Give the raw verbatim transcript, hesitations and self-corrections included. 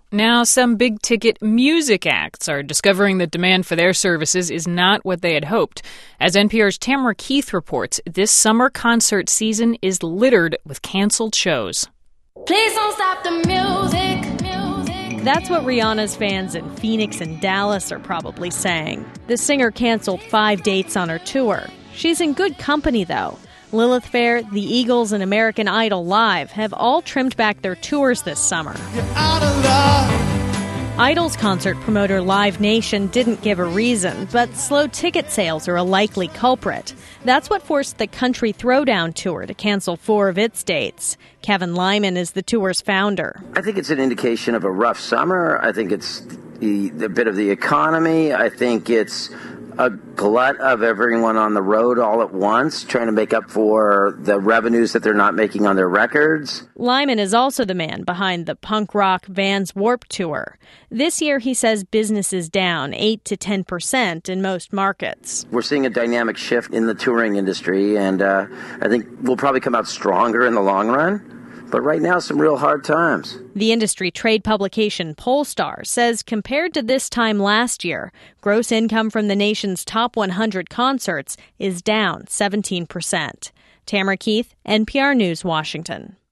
Now, some big-ticket music acts are discovering that demand for their services is not what they had hoped. As N P R's Tamara Keith reports, this summer concert season is littered with canceled shows. Please don't stop the music, music. That's what Rihanna's fans in Phoenix and Dallas are probably saying. The singer canceled five dates on her tour. She's in good company, though. Lilith Fair, the Eagles, and American Idol Live have all trimmed back their tours this summer. Idol's concert promoter Live Nation didn't give a reason, but slow ticket sales are a likely culprit. That's what forced the Country Throwdown Tour to cancel four of its dates. Kevin Lyman is the tour's founder. I think it's an indication of a rough summer. I think it's the, a bit of the economy. I think it's a glut of everyone on the road all at once, trying to make up for the revenues that they're not making on their records. Lyman is also the man behind the punk rock Vans Warped Tour. This year, he says business is down eight to ten percent in most markets. We're seeing a dynamic shift in the touring industry, and uh, I think we'll probably come out stronger in the long run. But right now, some real hard times. The industry trade publication Pollstar says compared to this time last year, gross income from the nation's top one hundred concerts is down seventeen percent. Tamara Keith, N P R News, Washington.